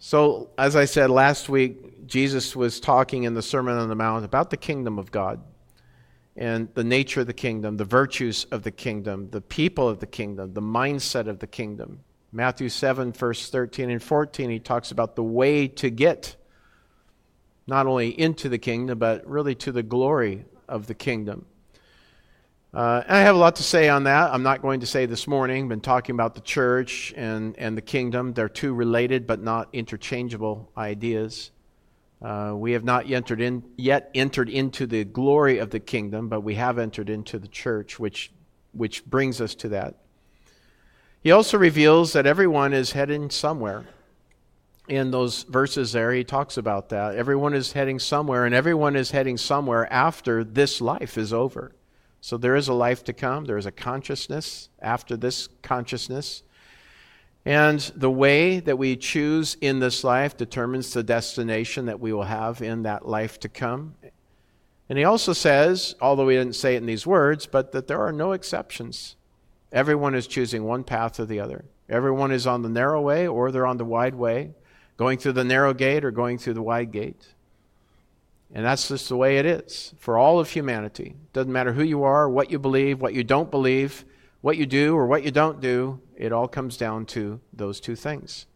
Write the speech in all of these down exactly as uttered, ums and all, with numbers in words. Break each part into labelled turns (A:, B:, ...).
A: So, as I said last week, Jesus was talking in the Sermon on the Mount about the kingdom of God and the nature of the kingdom, the virtues of the kingdom, the people of the kingdom, the mindset of the kingdom. Matthew seven, verse thirteen and fourteen, he talks about the way to get not only into the kingdom, but really to the glory of the kingdom. Uh, and I have a lot to say on that. I'm not going to say this morning. I've been talking about the church and, and the kingdom. They're two related but not interchangeable ideas. Uh, we have not yet entered, in, yet entered into the glory of the kingdom, but we have entered into the church, which, which brings us to that. He also reveals that everyone is heading somewhere. In those verses there, he talks about that. Everyone is heading somewhere, and everyone is heading somewhere after this life is over. So there is a life to come. There is a consciousness after this consciousness. And the way that we choose in this life determines the destination that we will have in that life to come. And he also says, although he didn't say it in these words, but that there are no exceptions. Everyone is choosing one path or the other. Everyone is on the narrow way or they're on the wide way, going through the narrow gate or going through the wide gate. And that's just the way it is for all of humanity. Doesn't matter who you are, what you believe, what you don't believe, what you do or what you don't do. It all comes down to those two things.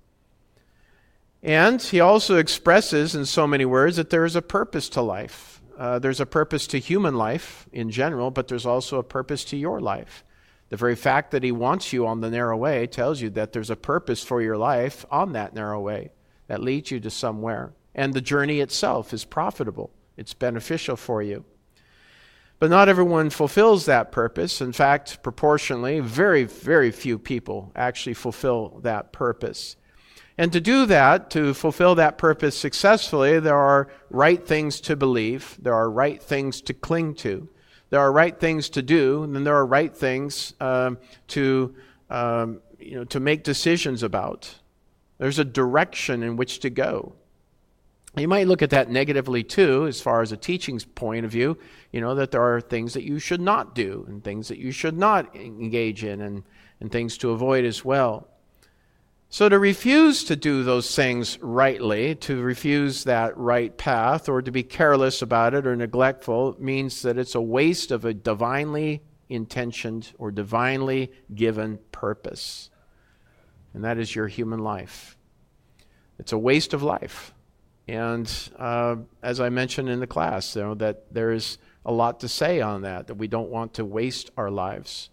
A: And he also expresses in so many words that there is a purpose to life. Uh, there's a purpose to human life in general, but there's also a purpose to your life. The very fact that he wants you on the narrow way tells you that there's a purpose for your life on that narrow way that leads you to somewhere. And the journey itself is profitable. It's beneficial for you. But not everyone fulfills that purpose. In fact, proportionally, very, very few people actually fulfill that purpose. And to do that, to fulfill that purpose successfully, there are right things to believe. There are right things to cling to. There are right things to do, and then there are right things um, to, um, you know, to make decisions about. There's a direction in which to go. You might look at that negatively too, as far as a teaching's point of view, you know, that there are things that you should not do and things that you should not engage in and, and things to avoid as well. So to refuse to do those things rightly, to refuse that right path, or to be careless about it or neglectful, means that it's a waste of a divinely intentioned or divinely given purpose. And that is your human life. It's a waste of life. And uh, as I mentioned in the class, you know, that there is a lot to say on that, that we don't want to waste our lives.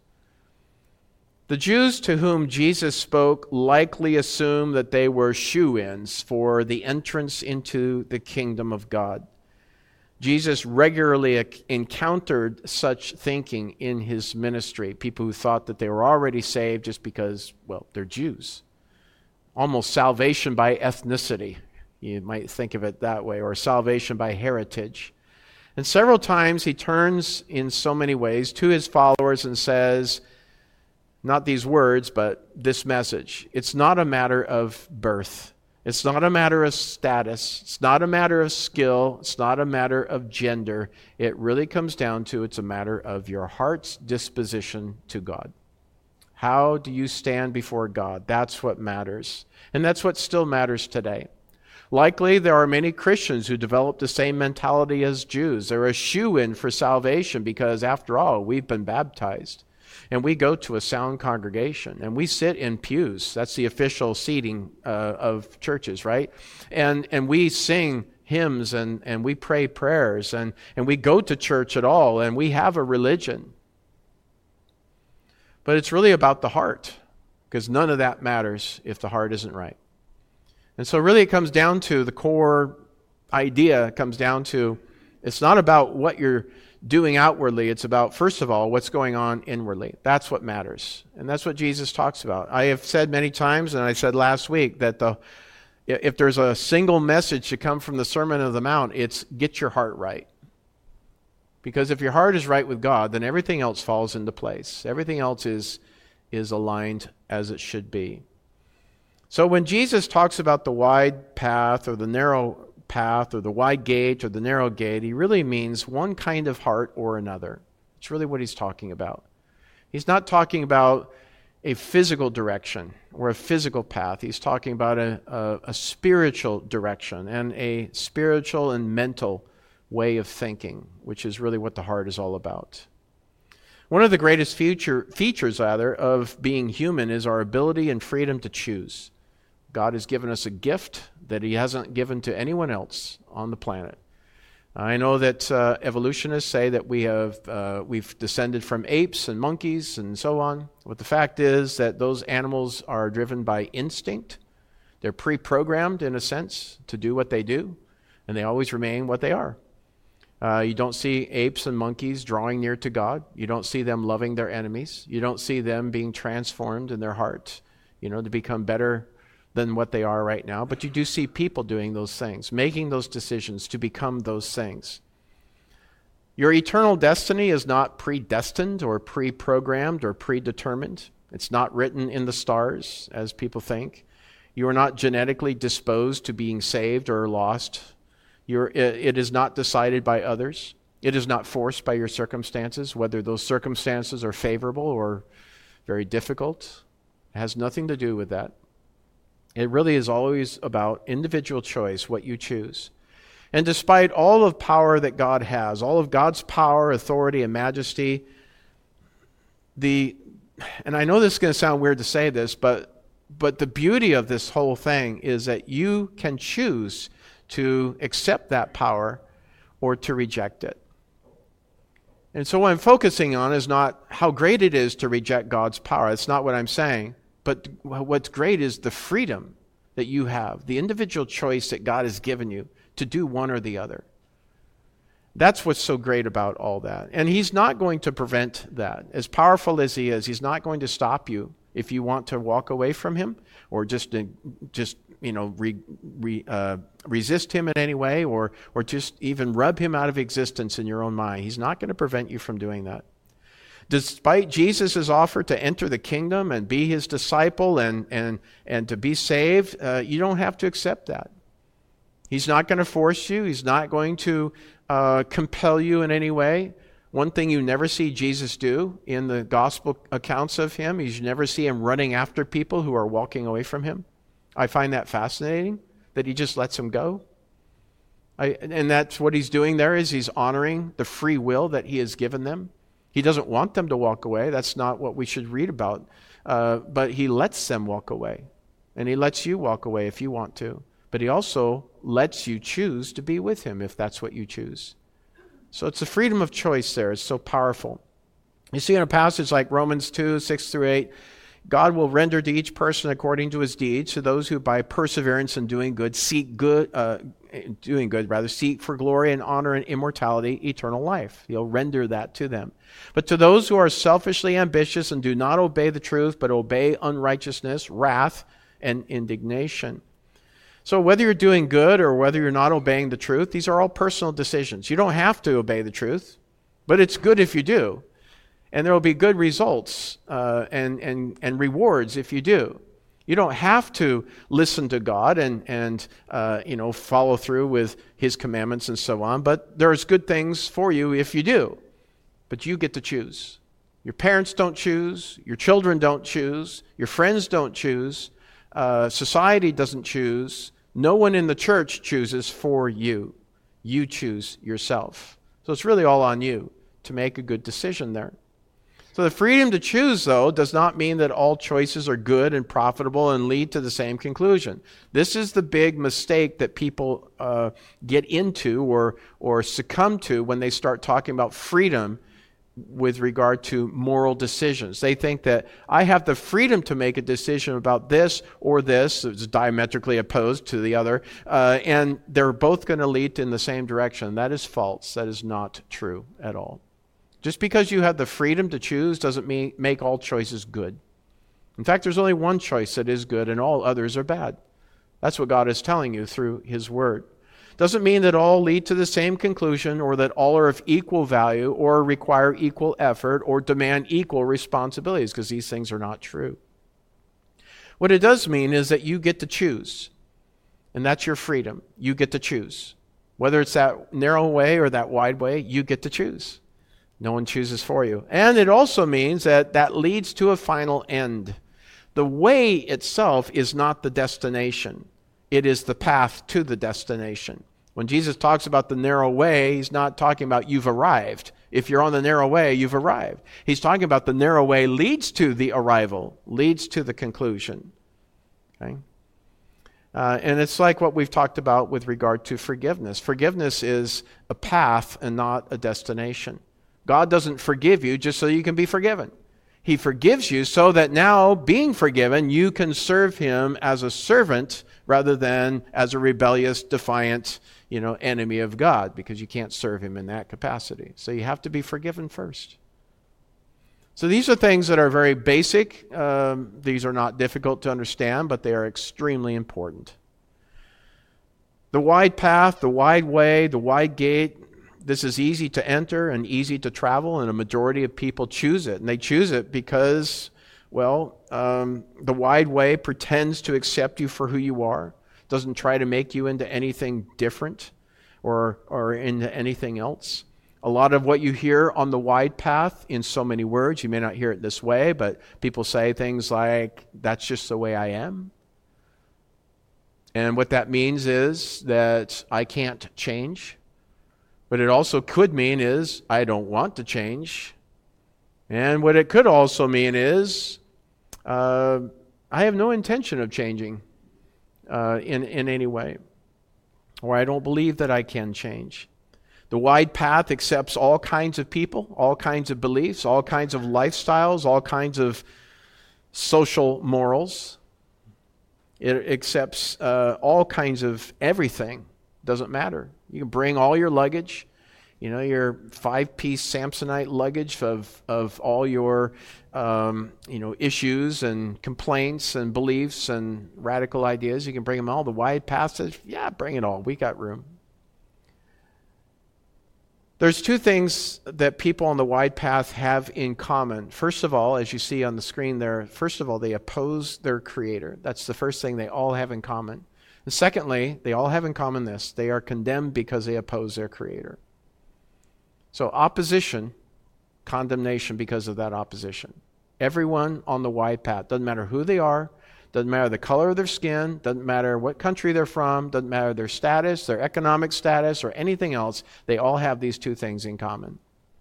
A: The Jews to whom Jesus spoke likely assumed that they were shoo-ins for the entrance into the kingdom of God. Jesus regularly encountered such thinking in his ministry, people who thought that they were already saved just because, well, they're Jews. Almost salvation by ethnicity. You might think of it that way, or salvation by heritage. And several times he turns in so many ways to his followers and says, not these words, but this message. It's not a matter of birth. It's not a matter of status. It's not a matter of skill. It's not a matter of gender. It really comes down to it's a matter of your heart's disposition to God. How do you stand before God? That's what matters. And that's what still matters today. Likely, there are many Christians who develop the same mentality as Jews. They're a shoo-in for salvation because, after all, we've been baptized. And we go to a sound congregation. And we sit in pews. That's the official seating uh, of churches, right? And and we sing hymns and, and we pray prayers. And, and we go to church at all. And we have a religion. But it's really about the heart. Because none of that matters if the heart isn't right. And so really it comes down to the core idea, it comes down to it's not about what you're doing outwardly. It's about, first of all, what's going on inwardly. That's what matters. And that's what Jesus talks about. I have said many times, and I said last week, that the if there's a single message to come from the Sermon on the Mount, it's get your heart right. Because if your heart is right with God, then everything else falls into place. Everything else is, is aligned as it should be. So when Jesus talks about the wide path or the narrow path or the wide gate or the narrow gate, he really means one kind of heart or another. It's really what he's talking about. He's not talking about a physical direction or a physical path. He's talking about a, a, a spiritual direction and a spiritual and mental way of thinking, which is really what the heart is all about. One of the greatest future, features, rather, of being human is our ability and freedom to choose. God has given us a gift that He hasn't given to anyone else on the planet. I know that uh, evolutionists say that we have uh, we've descended from apes and monkeys and so on. But the fact is that those animals are driven by instinct. They're pre-programmed, in a sense, to do what they do, and they always remain what they are. Uh, you don't see apes and monkeys drawing near to God. You don't see them loving their enemies. You don't see them being transformed in their heart, you know, to become better than what they are right now. But you do see people doing those things, making those decisions to become those things. Your eternal destiny is not predestined or pre-programmed or predetermined. It's not written in the stars, as people think. You are not genetically disposed to being saved or lost. You're, it is not decided by others. It is not forced by your circumstances, whether those circumstances are favorable or very difficult. It has nothing to do with that. It really is always about individual choice, what you choose. And despite all of power that God has, all of God's power, authority, and majesty, the, and I know this is going to sound weird to say this, but, but the beauty of this whole thing is that you can choose to accept that power or to reject it. And so what I'm focusing on is not how great it is to reject God's power. That's not what I'm saying. But what's great is the freedom that you have, the individual choice that God has given you to do one or the other. That's what's so great about all that. And He's not going to prevent that. As powerful as He is, He's not going to stop you if you want to walk away from Him or just, just you know, re, re, uh, resist Him in any way or, or just even rub Him out of existence in your own mind. He's not going to prevent you from doing that. Despite Jesus' offer to enter the kingdom and be His disciple and, and, and to be saved, uh, you don't have to accept that. He's not going to force you. He's not going to uh, compel you in any way. One thing you never see Jesus do in the gospel accounts of Him is you never see Him running after people who are walking away from Him. I find that fascinating, that He just lets them go. I, and that's what He's doing there is He's honoring the free will that He has given them. He doesn't want them to walk away. That's not what we should read about. Uh, but He lets them walk away. And He lets you walk away if you want to. But He also lets you choose to be with Him if that's what you choose. So it's the freedom of choice there. It's so powerful. You see in a passage like Romans two, six through eight, God will render to each person according to his deeds, to those who by perseverance in doing good seek good, uh, doing good rather, seek for glory and honor and immortality, eternal life. He'll render that to them. But to those who are selfishly ambitious and do not obey the truth, but obey unrighteousness, wrath, and indignation. So whether you're doing good or whether you're not obeying the truth, these are all personal decisions. You don't have to obey the truth, but it's good if you do. And there will be good results uh, and, and, and rewards if you do. You don't have to listen to God and, and uh, you know, follow through with His commandments and so on, but there's good things for you if you do. But you get to choose. Your parents don't choose. Your children don't choose. Your friends don't choose. Uh, society doesn't choose. No one in the church chooses for you. You choose yourself. So it's really all on you to make a good decision there. So the freedom to choose, though, does not mean that all choices are good and profitable and lead to the same conclusion. This is the big mistake that people uh, get into or, or succumb to when they start talking about freedom with regard to moral decisions. They think that I have the freedom to make a decision about this or this, it's diametrically opposed to the other, uh, and they're both going to lead in the same direction. That is false. That is not true at all. Just because you have the freedom to choose doesn't mean make all choices good. In fact, there's only one choice that is good and all others are bad. That's what God is telling you through His Word. Doesn't mean that all lead to the same conclusion or that all are of equal value or require equal effort or demand equal responsibilities, because these things are not true. What it does mean is that you get to choose, and that's your freedom. You get to choose. Whether it's that narrow way or that wide way, you get to choose. No one chooses for you. And it also means that that leads to a final end. The way itself is not the destination. It is the path to the destination. When Jesus talks about the narrow way, he's not talking about you've arrived. If you're on the narrow way, you've arrived. He's talking about the narrow way leads to the arrival, leads to the conclusion. Okay? Uh, and it's like what we've talked about with regard to forgiveness. Forgiveness is a path and not a destination. God doesn't forgive you just so you can be forgiven. He forgives you so that now, being forgiven, you can serve Him as a servant rather than as a rebellious, defiant, you know, enemy of God, because you can't serve Him in that capacity. So you have to be forgiven first. So these are things that are very basic. Um, these are not difficult to understand, but they are extremely important. The wide path, the wide way, the wide gate, this is easy to enter and easy to travel, and a majority of people choose it. And they choose it because, well, um, the wide way pretends to accept you for who you are, doesn't try to make you into anything different or, or into anything else. A lot of what you hear on the wide path in so many words, you may not hear it this way, but people say things like, that's just the way I am. And what that means is that I can't change. But it also could mean is, I don't want to change. And what it could also mean is, uh, I have no intention of changing uh, in, in any way. Or I don't believe that I can change. The wide path accepts all kinds of people, all kinds of beliefs, all kinds of lifestyles, all kinds of social morals. It accepts uh, all kinds of everything. Doesn't matter. You can bring all your luggage, you know, your five-piece Samsonite luggage of of all your, um, you know, issues and complaints and beliefs and radical ideas. You can bring them all. The wide path says, yeah, bring it all. We got room. There's two things that people on the wide path have in common. First of all, as you see on the screen there, first of all, they oppose their Creator. That's the first thing they all have in common. And secondly, they all have in common this. They are condemned because they oppose their Creator. So opposition, condemnation because of that opposition. Everyone on the wide path, doesn't matter who they are, doesn't matter the color of their skin, doesn't matter what country they're from, doesn't matter their status, their economic status, or anything else, they all have these two things in common.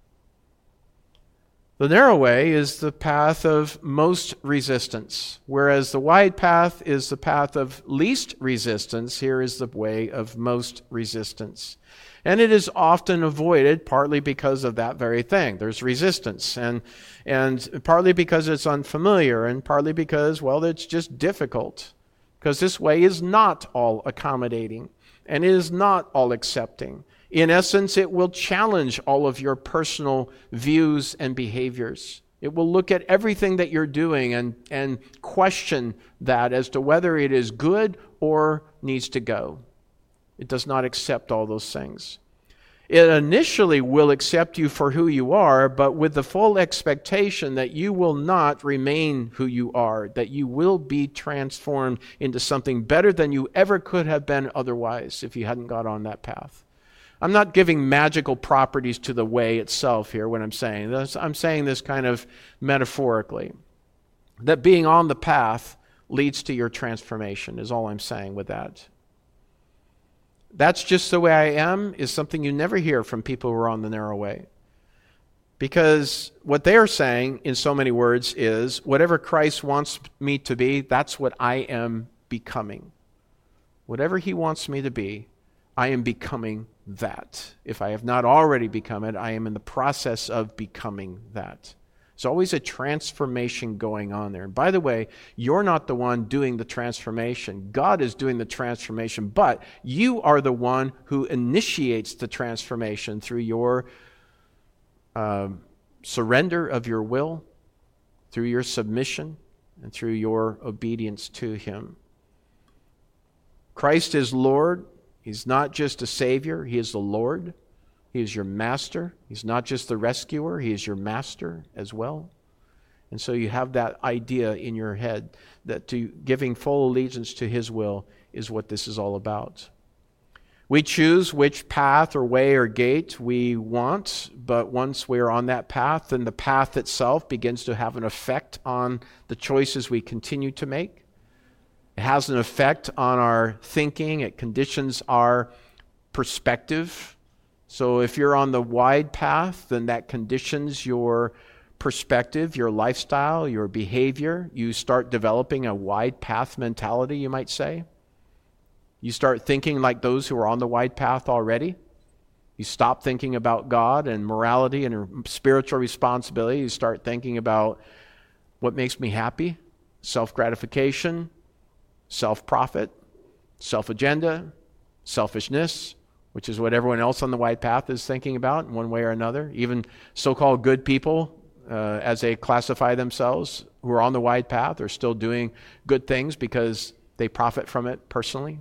A: The narrow way is the path of most resistance, whereas the wide path is the path of least resistance. Here is the way of most resistance. And it is often avoided partly because of that very thing. There's resistance, and and partly because it's unfamiliar, and partly because, well, it's just difficult. Because this way is not all accommodating, and it is not all accepting. In essence, it will challenge all of your personal views and behaviors. It will look at everything that you're doing and, and question that as to whether it is good or needs to go. It does not accept all those things. It initially will accept you for who you are, but with the full expectation that you will not remain who you are, that you will be transformed into something better than you ever could have been otherwise if you hadn't got on that path. I'm not giving magical properties to the way itself here when I'm saying this. I'm saying this kind of metaphorically. That being on the path leads to your transformation is all I'm saying with that. That's just the way I am is something you never hear from people who are on the narrow way. Because what they are saying in so many words is, whatever Christ wants me to be, that's what I am becoming. Whatever He wants me to be, I am becoming that. If I have not already become it, I am in the process of becoming that. There's always a transformation going on there. And by the way, you're not the one doing the transformation. God is doing the transformation, but you are the one who initiates the transformation through your uh, surrender of your will, through your submission, and through your obedience to Him. Christ is Lord. He's not just a Savior. He is the Lord. He is your master. He's not just the rescuer. He is your master as well. And so you have that idea in your head that to giving full allegiance to His will is what this is all about. We choose which path or way or gate we want, but once we're on that path, then the path itself begins to have an effect on the choices we continue to make. It has an effect on our thinking. It conditions our perspective. So if you're on the wide path, then that conditions your perspective, your lifestyle, your behavior. You start developing a wide path mentality, you might say. You start thinking like those who are on the wide path already. You stop thinking about God and morality and spiritual responsibility. You start thinking about what makes me happy, self-gratification, self-profit, self-agenda, selfishness, which is what everyone else on the wide path is thinking about in one way or another. Even so-called good people, uh, as they classify themselves, who are on the wide path, are still doing good things because they profit from it personally.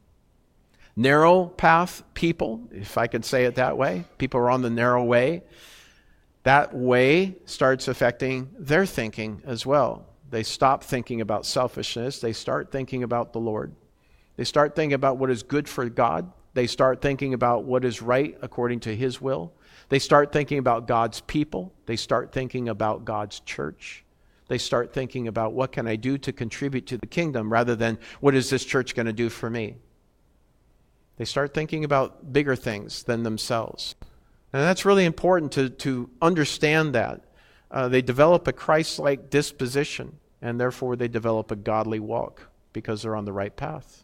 A: Narrow path people, if I could say it that way, people are on the narrow way. That way starts affecting their thinking as well. They stop thinking about selfishness. They start thinking about the Lord. They start thinking about what is good for God. They start thinking about what is right according to His will. They start thinking about God's people. They start thinking about God's church. They start thinking about what can I do to contribute to the kingdom rather than what is this church going to do for me. They start thinking about bigger things than themselves. And that's really important to, to understand that. Uh, they develop a Christ-like disposition, and therefore they develop a godly walk because they're on the right path.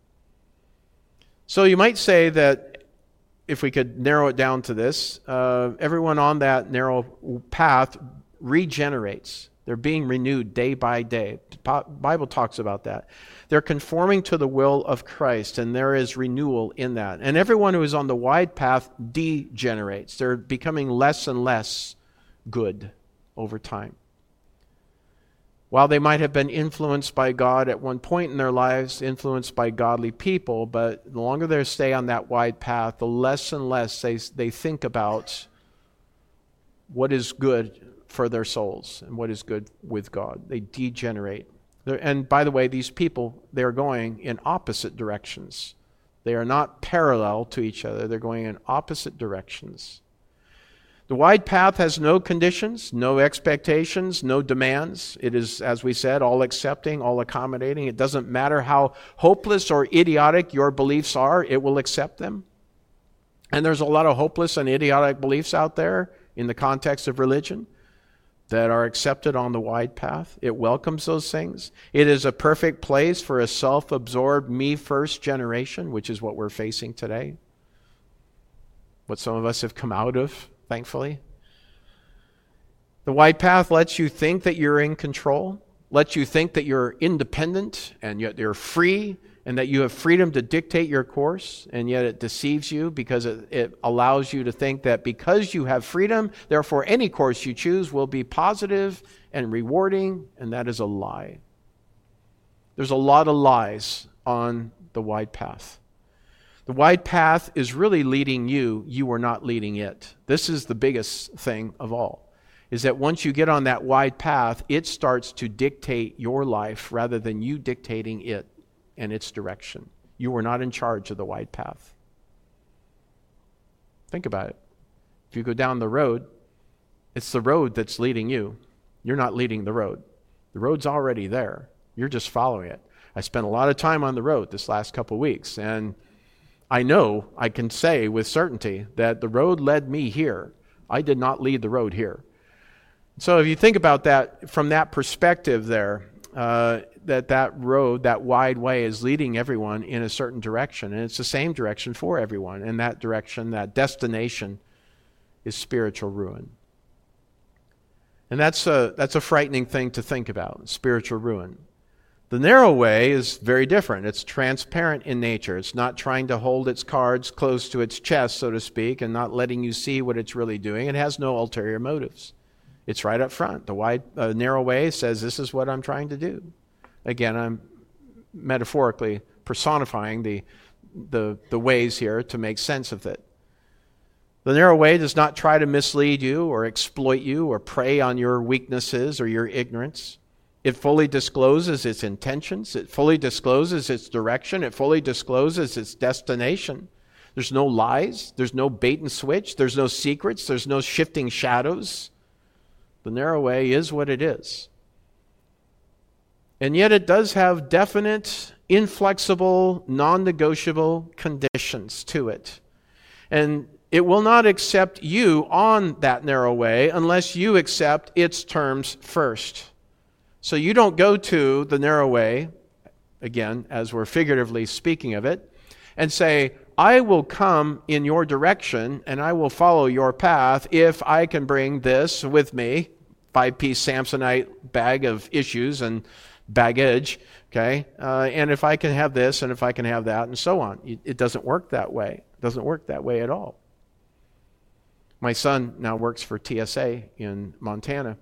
A: So you might say that if we could narrow it down to this, uh, everyone on that narrow path regenerates. They're being renewed day by day. The Bible talks about that. They're conforming to the will of Christ, and there is renewal in that. And everyone who is on the wide path degenerates. They're becoming less and less good over time. While they might have been influenced by God at one point in their lives, influenced by godly people, but the longer they stay on that wide path, the less and less they, they think about what is good for their souls and what is good with God. They degenerate. They're, and by the way, these people, they're going in opposite directions. They are not parallel to each other. They're going in opposite directions. The wide path has no conditions, no expectations, no demands. It is, as we said, all accepting, all accommodating. It doesn't matter how hopeless or idiotic your beliefs are, it will accept them. And there's a lot of hopeless and idiotic beliefs out there in the context of religion that are accepted on the wide path. It welcomes those things. It is a perfect place for a self-absorbed, me-first generation, which is what we're facing today. What some of us have come out of, thankfully. The wide path lets you think that you're in control, lets you think that you're independent, and yet you're free, and that you have freedom to dictate your course, and yet it deceives you because it, it allows you to think that because you have freedom, therefore any course you choose will be positive and rewarding, and that is a lie. There's a lot of lies on the wide path. The wide path is really leading you, you are not leading it. This is the biggest thing of all, is that once you get on that wide path, it starts to dictate your life rather than you dictating it and its direction. You are not in charge of the wide path. Think about it. If you go down the road, it's the road that's leading you. You're not leading the road. The road's already there. You're just following it. I spent a lot of time on the road this last couple of weeks, and I know, I can say with certainty that the road led me here. I did not lead the road here. So if you think about that from that perspective there, uh, that that road, that wide way is leading everyone in a certain direction. And it's the same direction for everyone. And that direction, that destination is spiritual ruin. And that's a, that's a frightening thing to think about, spiritual ruin. The narrow way is very different. It's transparent in nature. It's not trying to hold its cards close to its chest, so to speak, and not letting you see what it's really doing. It has no ulterior motives. It's right up front. The wide, uh, narrow way says, this is what I'm trying to do. Again, I'm metaphorically personifying the, the, the ways here to make sense of it. The narrow way does not try to mislead you or exploit you or prey on your weaknesses or your ignorance. It fully discloses its intentions. It fully discloses its direction. It fully discloses its destination. There's no lies. There's no bait and switch. There's no secrets. There's no shifting shadows. The narrow way is what it is. And yet it does have definite, inflexible, non-negotiable conditions to it. And it will not accept you on that narrow way unless you accept its terms first. So you don't go to the narrow way, again, as we're figuratively speaking of it, and say, I will come in your direction and I will follow your path if I can bring this with me, five-piece Samsonite bag of issues and baggage, okay? Uh, and if I can have this and if I can have that and so on. It, it doesn't work that way. It doesn't work that way at all. My son now works for T S A in Montana.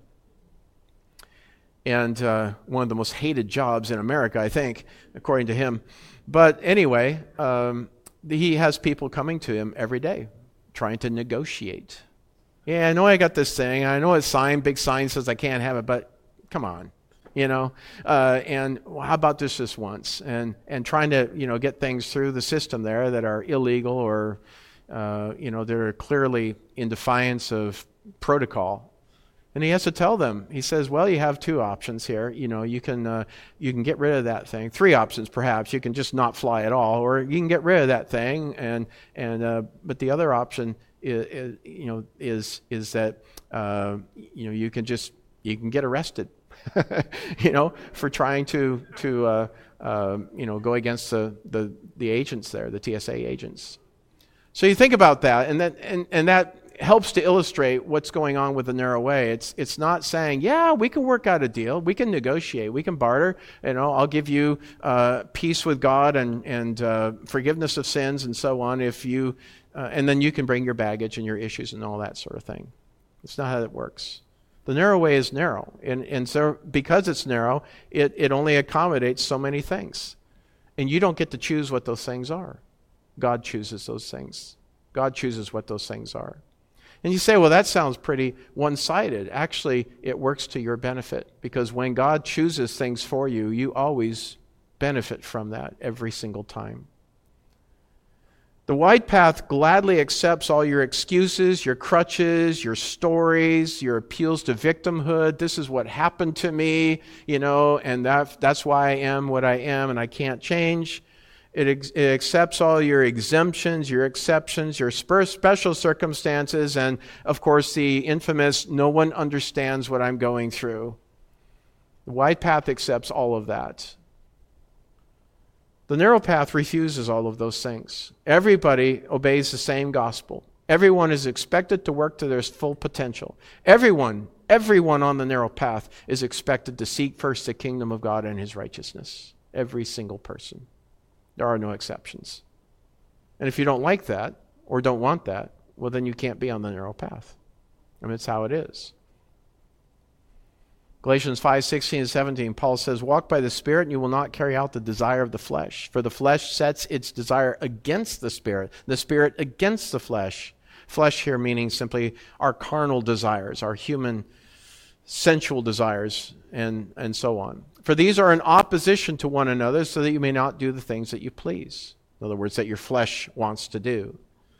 A: And uh, one of the most hated jobs in America, I think, according to him. But anyway, um, he has people coming to him every day trying to negotiate. Yeah, I know I got this thing. I know a sign, big sign says I can't have it, but come on, you know. Uh, and well, how about this this once? And and trying to, you know, get things through the system there that are illegal or, uh, you know, they're clearly in defiance of protocol. And he has to tell them. He says, well, you have two options here. You know, you can uh, you can get rid of that thing. Three options, perhaps. You can just not fly at all, or you can get rid of that thing. And and uh, but the other option is, is you know is is that uh, you know you can just you can get arrested, you know, for trying to to uh, uh, you know go against the, the the agents there, the T S A agents. So you think about that, and that and and that. helps to illustrate what's going on with the narrow way. It's it's not saying, yeah, we can work out a deal, we can negotiate, we can barter. You know, I'll give you uh, peace with God and and uh, forgiveness of sins and so on. If you uh, and then you can bring your baggage and your issues and all that sort of thing. It's not how that works. The narrow way is narrow, and and so because it's narrow, it it only accommodates so many things, and you don't get to choose what those things are. God chooses those things. God chooses what those things are. And you say, well, that sounds pretty one-sided. Actually, it works to your benefit, because when God chooses things for you, you always benefit from that every single time. The wide path gladly accepts all your excuses, your crutches, your stories, your appeals to victimhood. This is what happened to me, you know, and that, that's why I am what I am and I can't change. It, ex- it accepts all your exemptions, your exceptions, your spe- special circumstances, and, of course, the infamous, no one understands what I'm going through. The wide path accepts all of that. The narrow path refuses all of those things. Everybody obeys the same gospel. Everyone is expected to work to their full potential. Everyone, everyone on the narrow path is expected to seek first the kingdom of God and His righteousness. Every single person. There are no exceptions. And if you don't like that or don't want that, well, then you can't be on the narrow path. I mean, it's how it is. Galatians five, sixteen and seventeen, Paul says, walk by the Spirit and you will not carry out the desire of the flesh. For the flesh sets its desire against the Spirit, the Spirit against the flesh. Flesh here meaning simply our carnal desires, our human sensual desires, and, and so on. For these are in opposition to one another, so that you may not do the things that you please. In other words, that your flesh wants to do.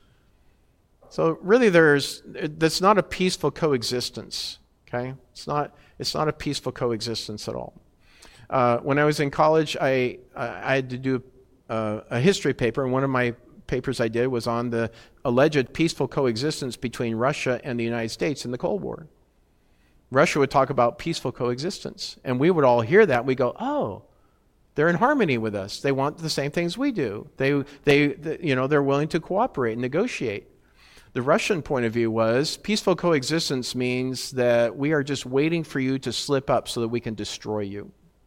A: So really there's, that's not a peaceful coexistence, okay? It's not, it's not a peaceful coexistence at all. Uh, when I was in college, I, I had to do a, a history paper, and one of my papers I did was on the alleged peaceful coexistence between Russia and the United States in the Cold War. Russia would talk about peaceful coexistence, and we would all hear that. We go, oh, they're in harmony with us. They want the same things we do. They, they, they, you know, they're willing to cooperate and negotiate. The Russian point of view was peaceful coexistence means that we are just waiting for you to slip up so that we can destroy you.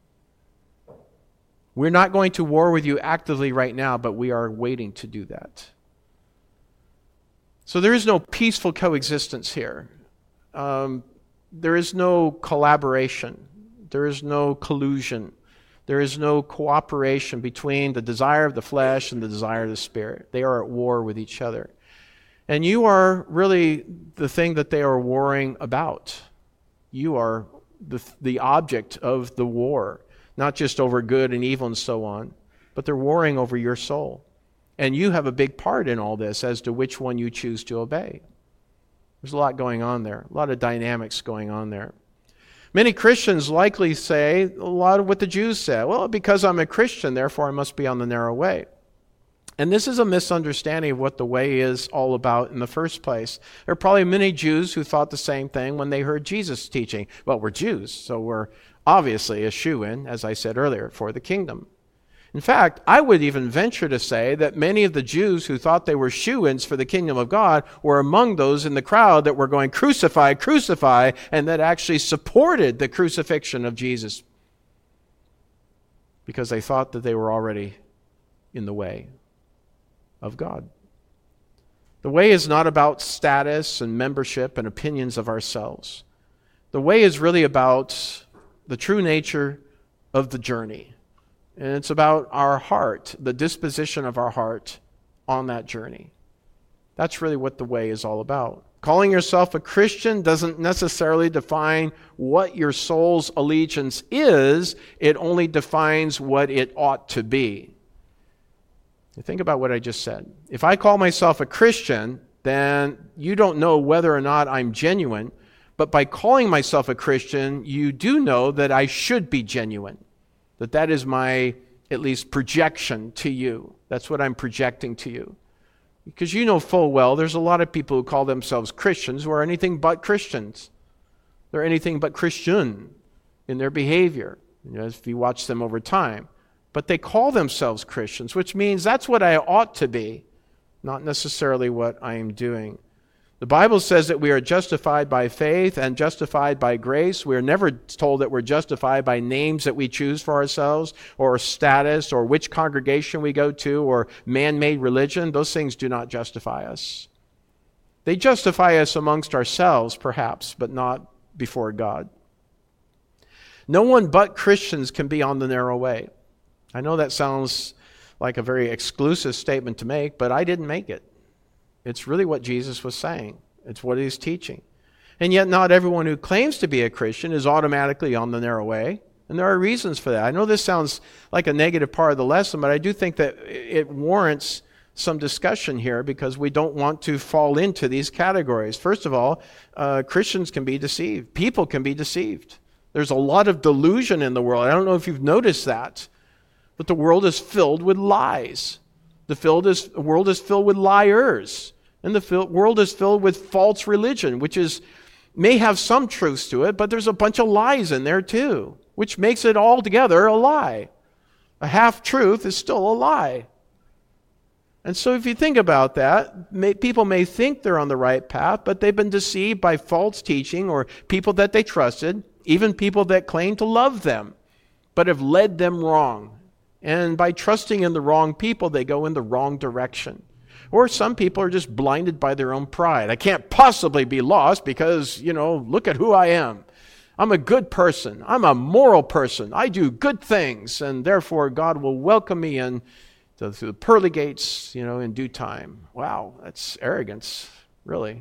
A: We're not going to war with you actively right now, but we are waiting to do that. So there is no peaceful coexistence here. Um, There is no collaboration. There is no collusion. There is no cooperation between the desire of the flesh and the desire of the Spirit. They are at war with each other. And you are really the thing that they are warring about. You are the, the object of the war, not just over good and evil and so on, but they're warring over your soul. And you have a big part in all this as to which one you choose to obey. There's a lot going on there, a lot of dynamics going on there. Many Christians likely say a lot of what the Jews said. Well, because I'm a Christian, therefore I must be on the narrow way. And this is a misunderstanding of what the way is all about in the first place. There are probably many Jews who thought the same thing when they heard Jesus teaching. Well, we're Jews, so we're obviously a shoo-in, as I said earlier, for the kingdom. In fact, I would even venture to say that many of the Jews who thought they were shoo-ins for the kingdom of God were among those in the crowd that were going, crucify, crucify, and that actually supported the crucifixion of Jesus because they thought that they were already in the way of God. The way is not about status and membership and opinions of ourselves. The way is really about the true nature of the journey. And it's about our heart, the disposition of our heart on that journey. That's really what the way is all about. Calling yourself a Christian doesn't necessarily define what your soul's allegiance is. It only defines what it ought to be. Think about what I just said. If I call myself a Christian, then you don't know whether or not I'm genuine. But by calling myself a Christian, you do know that I should be genuine. That that is my, at least, projection to you. That's what I'm projecting to you. Because you know full well there's a lot of people who call themselves Christians who are anything but Christians. They're anything but Christian in their behavior, you know, if you watch them over time. But they call themselves Christians, which means that's what I ought to be, not necessarily what I am doing. The Bible says that we are justified by faith and justified by grace. We are never told that we're justified by names that we choose for ourselves or status or which congregation we go to or man-made religion. Those things do not justify us. They justify us amongst ourselves, perhaps, but not before God. No one but Christians can be on the narrow way. I know that sounds like a very exclusive statement to make, but I didn't make it. It's really what Jesus was saying. It's what he's teaching. And yet not everyone who claims to be a Christian is automatically on the narrow way. And there are reasons for that. I know this sounds like a negative part of the lesson, but I do think that it warrants some discussion here because we don't want to fall into these categories. First of all, uh, Christians can be deceived. People can be deceived. There's a lot of delusion in the world. I don't know if you've noticed that, but the world is filled with lies. The world is, the world is filled with liars. And the world is filled with false religion, which is may have some truths to it, but there's a bunch of lies in there too, which makes it altogether a lie. A half-truth is still a lie. And so if you think about that, may, people may think they're on the right path, but they've been deceived by false teaching or people that they trusted, even people that claim to love them, but have led them wrong. And by trusting in the wrong people, they go in the wrong direction. Or some people are just blinded by their own pride. I can't possibly be lost because, you know, look at who I am. I'm a good person. I'm a moral person. I do good things, and therefore God will welcome me in to, through the pearly gates, you know, in due time. Wow, that's arrogance, really.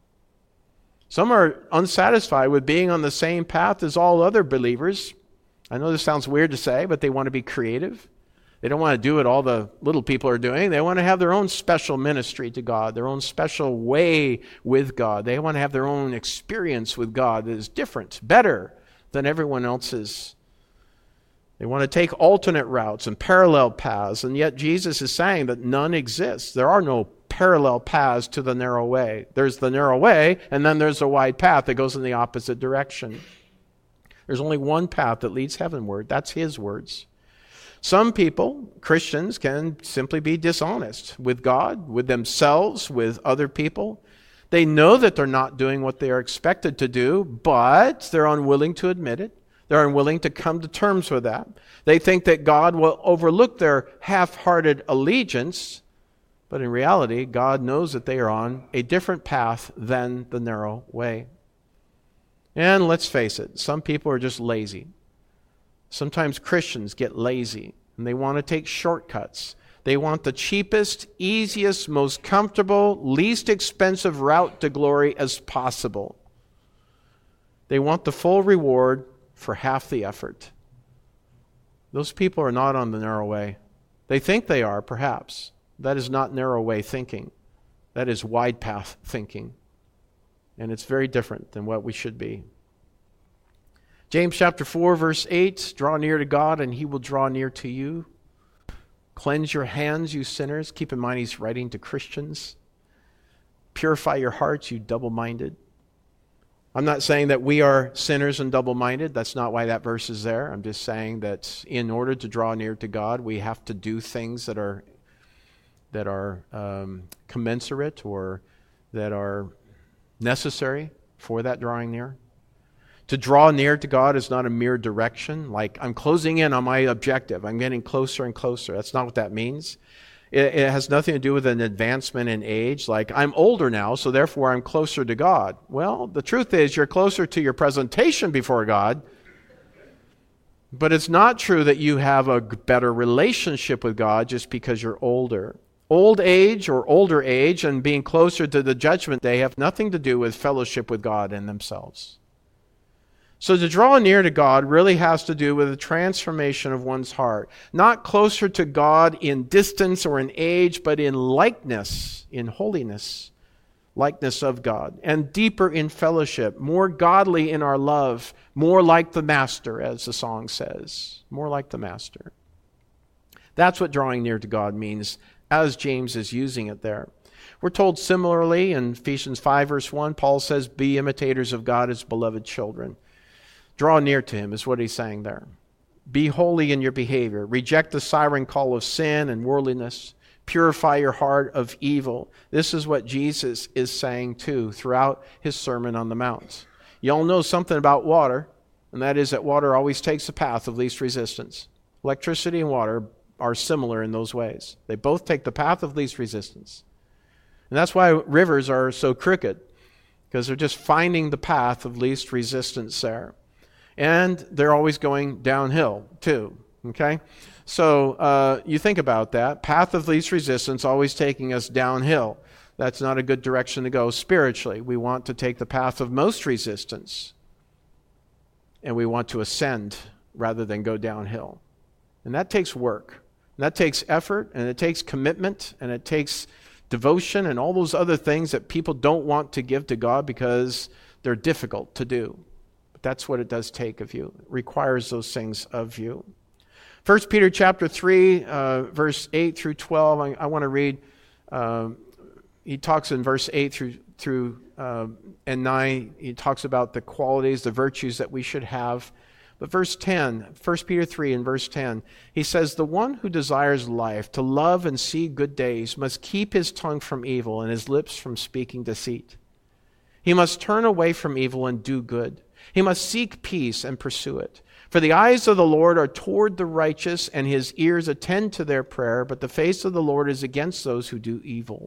A: Some are unsatisfied with being on the same path as all other believers. I know this sounds weird to say, but they want to be creative. They don't want to do what all the little people are doing. They want to have their own special ministry to God, their own special way with God. They want to have their own experience with God that is different, better than everyone else's. They want to take alternate routes and parallel paths, and yet Jesus is saying that none exists. There are no parallel paths to the narrow way. There's the narrow way, and then there's a wide path that goes in the opposite direction. There's only one path that leads heavenward. That's his words. Some people, Christians, can simply be dishonest with God, with themselves, with other people. They know that they're not doing what they are expected to do, but they're unwilling to admit it. They're unwilling to come to terms with that. They think that God will overlook their half-hearted allegiance, but in reality, God knows that they are on a different path than the narrow way. And let's face it, some people are just lazy. Sometimes Christians get lazy and they want to take shortcuts. They want the cheapest, easiest, most comfortable, least expensive route to glory as possible. They want the full reward for half the effort. Those people are not on the narrow way. They think they are, perhaps. That is not narrow way thinking. That is wide path thinking. And it's very different than what we should be. James chapter four, verse eight, draw near to God and he will draw near to you. Cleanse your hands, you sinners. Keep in mind he's writing to Christians. Purify your hearts, you double-minded. I'm not saying that we are sinners and double-minded. That's not why that verse is there. I'm just saying that in order to draw near to God, we have to do things that are that are um, commensurate or that are necessary for that drawing near. To draw near to God is not a mere direction, like I'm closing in on my objective. I'm getting closer and closer. That's not what that means. It, it has nothing to do with an advancement in age, like I'm older now, so therefore I'm closer to God. Well, the truth is you're closer to your presentation before God, but it's not true that you have a better relationship with God just because you're older. Old age or older age and being closer to the judgment day have nothing to do with fellowship with God in themselves. So to draw near to God really has to do with the transformation of one's heart. Not closer to God in distance or in age, but in likeness, in holiness, likeness of God. And deeper in fellowship, more godly in our love, more like the Master, as the song says. More like the Master. That's what drawing near to God means, as James is using it there. We're told similarly in Ephesians five, verse one, Paul says, be imitators of God as beloved children. Draw near to him is what he's saying there. Be holy in your behavior. Reject the siren call of sin and worldliness. Purify your heart of evil. This is what Jesus is saying too throughout his Sermon on the Mount. You all know something about water, and that is that water always takes the path of least resistance. Electricity and water are similar in those ways. They both take the path of least resistance. And that's why rivers are so crooked, because they're just finding the path of least resistance there. And they're always going downhill too, okay? So uh, you think about that. Path of least resistance always taking us downhill. That's not a good direction to go spiritually. We want to take the path of most resistance. And we want to ascend rather than go downhill. And that takes work. And that takes effort, and it takes commitment, and it takes devotion, and all those other things that people don't want to give to God because they're difficult to do. That's what it does take of you. It requires those things of you. First Peter chapter three, uh, verse eight through twelve. I, I want to read. Um, he talks in verse eight through through uh, and nine. He talks about the qualities, the virtues that we should have. But verse ten, First Peter three and verse ten, he says, the one who desires life, to love and see good days, must keep his tongue from evil and his lips from speaking deceit. He must turn away from evil and do good. He must seek peace and pursue it. For the eyes of the Lord are toward the righteous, and his ears attend to their prayer, but the face of the Lord is against those who do evil.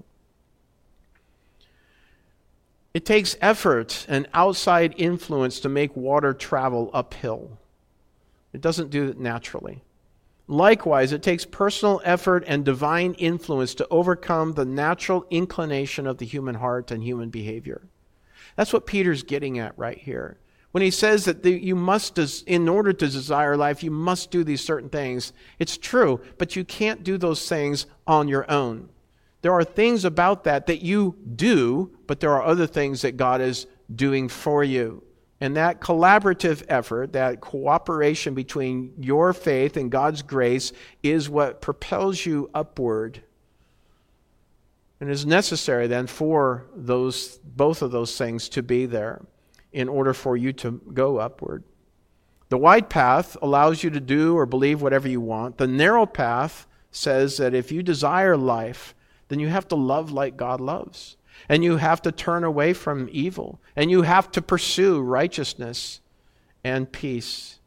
A: It takes effort and outside influence to make water travel uphill. It doesn't do it naturally. Likewise, it takes personal effort and divine influence to overcome the natural inclination of the human heart and human behavior. That's what Peter's getting at right here. When he says that the, you must, in order to desire life, you must do these certain things. It's true, but you can't do those things on your own. There are things about that that you do, but there are other things that God is doing for you. And that collaborative effort, that cooperation between your faith and God's grace is what propels you upward. And is necessary then for those both of those things to be there in order for you to go upward. The wide path allows you to do or believe whatever you want. The narrow path says that if you desire life, then you have to love like God loves. And you have to turn away from evil. And you have to pursue righteousness and peace.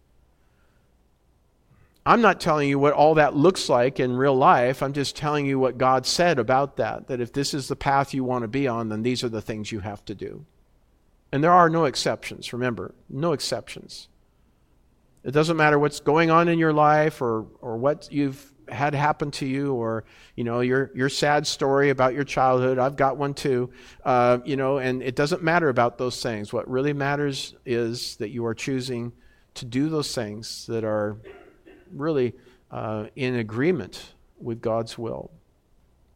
A: I'm not telling you what all that looks like in real life. I'm just telling you what God said about that. That if this is the path you want to be on, then these are the things you have to do. And there are no exceptions, remember. No exceptions. It doesn't matter what's going on in your life or or what you've had happen to you, or you know your your sad story about your childhood. I've got one too. Uh, you know, and it doesn't matter about those things. What really matters is that you are choosing to do those things that are really uh, in agreement with God's will.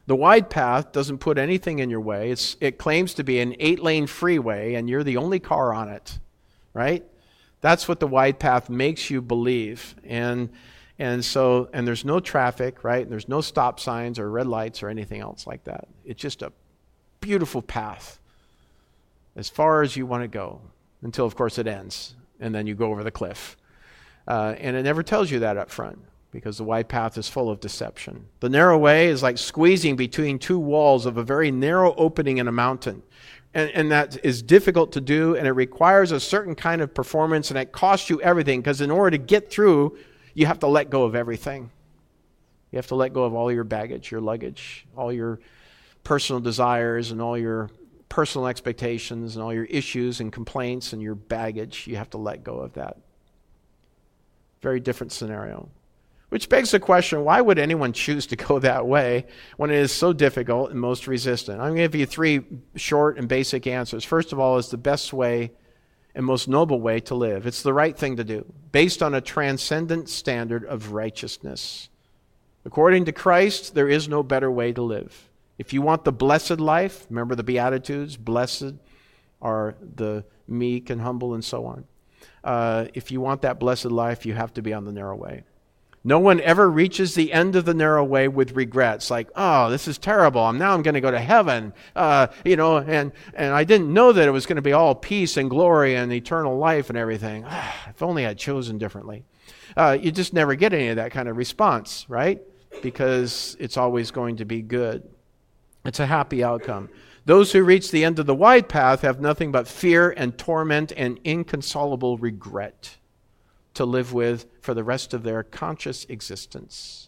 A: The wide path doesn't put anything in your way. It's, it claims to be an eight-lane freeway, and you're the only car on it, right? That's what the wide path makes you believe. And and so, and there's no traffic, right? And there's no stop signs or red lights or anything else like that. It's just a beautiful path as far as you want to go until, of course, it ends. And then you go over the cliff. Uh, and it never tells you that up front, because the wide path is full of deception. The narrow way is like squeezing between two walls of a very narrow opening in a mountain. And, and that is difficult to do, and it requires a certain kind of performance, and it costs you everything, because in order to get through, you have to let go of everything. You have to let go of all your baggage, your luggage, all your personal desires, and all your personal expectations, and all your issues and complaints and your baggage. You have to let go of that. Very different scenario. Which begs the question, why would anyone choose to go that way when it is so difficult and most resistant? I'm going to give you three short and basic answers. First of all, is the best way and most noble way to live. It's the right thing to do, based on a transcendent standard of righteousness. According to Christ, there is no better way to live. If you want the blessed life, remember the Beatitudes, blessed are the meek and humble and so on. Uh, if you want that blessed life, you have to be on the narrow way. No one ever reaches the end of the narrow way with regrets, like, oh, this is terrible. I'm now I'm going to go to heaven, uh, you know, and, and I didn't know that it was going to be all peace and glory and eternal life and everything. Ah, if only I'd chosen differently. Uh, you just never get any of that kind of response, right? Because it's always going to be good. It's a happy outcome. Those who reach the end of the wide path have nothing but fear and torment and inconsolable regret to live with for the rest of their conscious existence.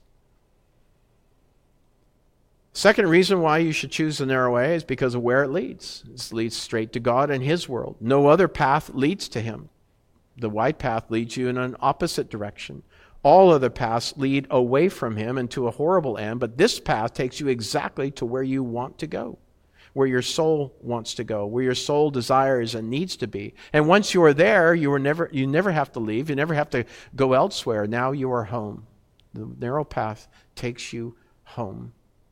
A: Second reason why you should choose the narrow way is because of where it leads. It leads straight to God and His world. No other path leads to Him. The wide path leads you in an opposite direction. All other paths lead away from Him and to a horrible end, but this path takes you exactly to where you want to go, where your soul wants to go, where your soul desires and needs to be. And once you are there, you are never you never have to leave. You never have to go elsewhere. Now you are home. The narrow path takes you home.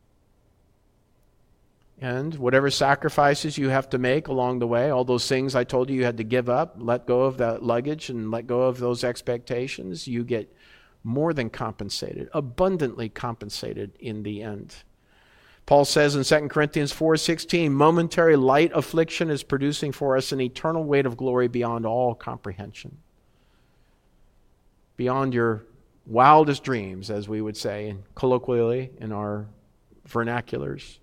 A: And whatever sacrifices you have to make along the way, all those things I told you you had to give up, let go of that luggage and let go of those expectations, you get more than compensated, abundantly compensated in the end. Paul says in Second Corinthians four sixteen, momentary light affliction is producing for us an eternal weight of glory beyond all comprehension. Beyond your wildest dreams, as we would say colloquially in our vernaculars.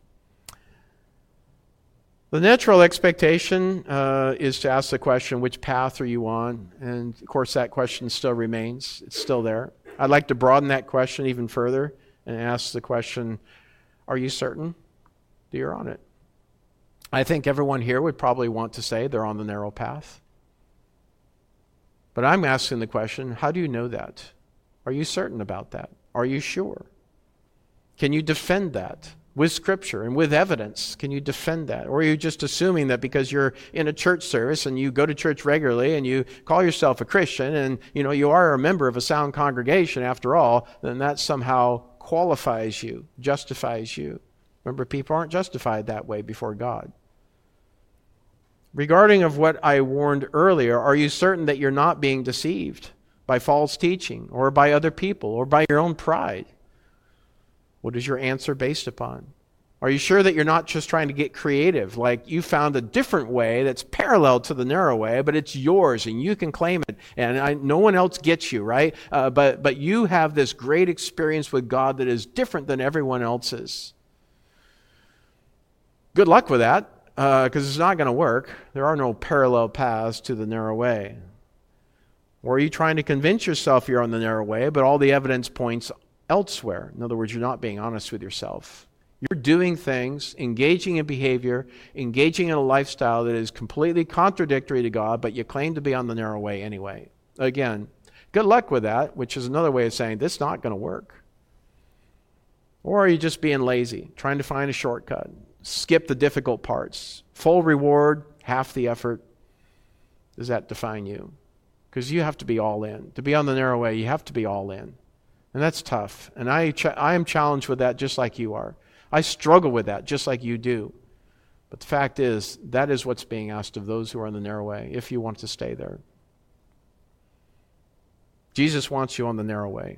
A: The natural expectation uh, is to ask the question, which path are you on? And of course that question still remains. It's still there. I'd like to broaden that question even further and ask the question, are you certain that you're on it? I think everyone here would probably want to say they're on the narrow path. But I'm asking the question, how do you know that? Are you certain about that? Are you sure? Can you defend that with Scripture and with evidence? Can you defend that? Or are you just assuming that because you're in a church service and you go to church regularly and you call yourself a Christian and you know you are a member of a sound congregation after all, then that somehow qualifies you, justifies you? Remember, people aren't justified that way before God. Regarding of what I warned earlier, are you certain that you're not being deceived by false teaching or by other people or by your own pride? What is your answer based upon? Are you sure that you're not just trying to get creative, like you found a different way that's parallel to the narrow way, but it's yours and you can claim it, and I, no one else gets you, right? Uh, but, but you have this great experience with God that is different than everyone else's. Good luck with that, because uh, it's not going to work. There are no parallel paths to the narrow way. Or are you trying to convince yourself you're on the narrow way, but all the evidence points elsewhere? In other words, you're not being honest with yourself. You're doing things, engaging in behavior, engaging in a lifestyle that is completely contradictory to God, but you claim to be on the narrow way anyway. Again, good luck with that, which is another way of saying this is not going to work. Or are you just being lazy, trying to find a shortcut, skip the difficult parts, full reward, half the effort? Does that define you? Because you have to be all in. To be on the narrow way, you have to be all in. And that's tough. And I ch- I am challenged with that just like you are. I struggle with that just like you do. But the fact is, that is what's being asked of those who are on the narrow way, if you want to stay there. Jesus wants you on the narrow way.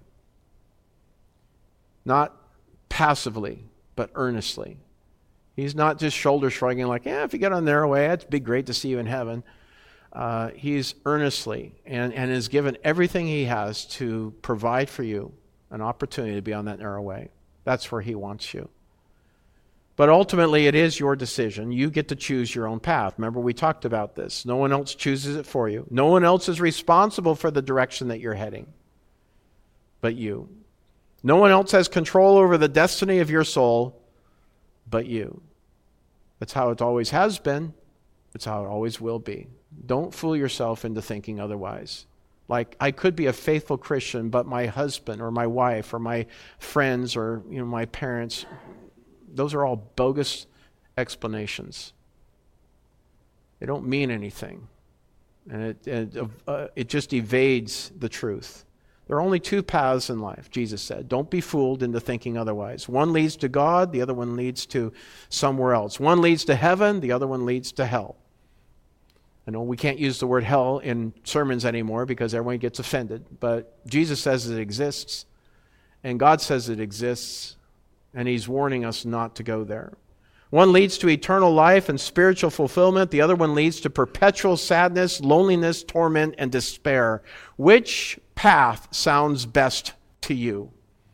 A: Not passively, but earnestly. He's not just shoulder shrugging like, yeah, if you get on the narrow way, it'd be great to see you in heaven. Uh, he's earnestly and, and has given everything he has to provide for you an opportunity to be on that narrow way. That's where he wants you. But ultimately, it is your decision. You get to choose your own path. Remember, we talked about this. No one else chooses it for you. No one else is responsible for the direction that you're heading but you. No one else has control over the destiny of your soul but you. That's how it always has been. It's how it always will be. Don't fool yourself into thinking otherwise. Like, I could be a faithful Christian, but my husband or my wife or my friends or you know my parents, those are all bogus explanations. They don't mean anything. And it, it, uh, it just evades the truth. There are only two paths in life, Jesus said. Don't be fooled into thinking otherwise. One leads to God, the other one leads to somewhere else. One leads to heaven, the other one leads to hell. I know we can't use the word hell in sermons anymore because everyone gets offended, but Jesus says it exists, and God says it exists, and he's warning us not to go there. One leads to eternal life and spiritual fulfillment. The other one leads to perpetual sadness, loneliness, torment, and despair. Which path sounds best to you?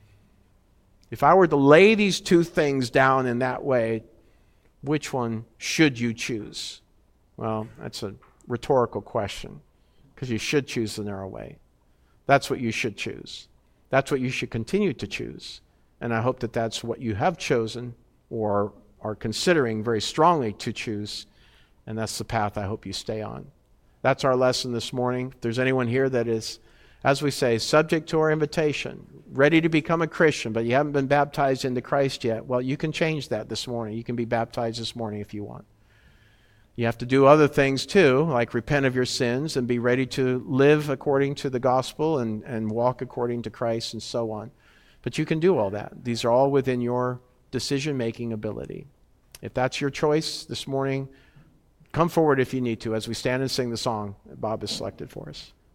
A: If I were to lay these two things down in that way, which one should you choose? Well, that's a rhetorical question, because you should choose the narrow way. That's what you should choose. That's what you should continue to choose. And I hope that that's what you have chosen or are considering very strongly to choose, and that's the path I hope you stay on. That's our lesson this morning. If there's anyone here that is, as we say, subject to our invitation, ready to become a Christian, but you haven't been baptized into Christ yet, well, you can change that this morning. You can be baptized this morning if you want. You have to do other things too, like repent of your sins and be ready to live according to the gospel and, and walk according to Christ and so on. But you can do all that. These are all within your decision-making ability. If that's your choice this morning, come forward if you need to as we stand and sing the song that Bob has selected for us.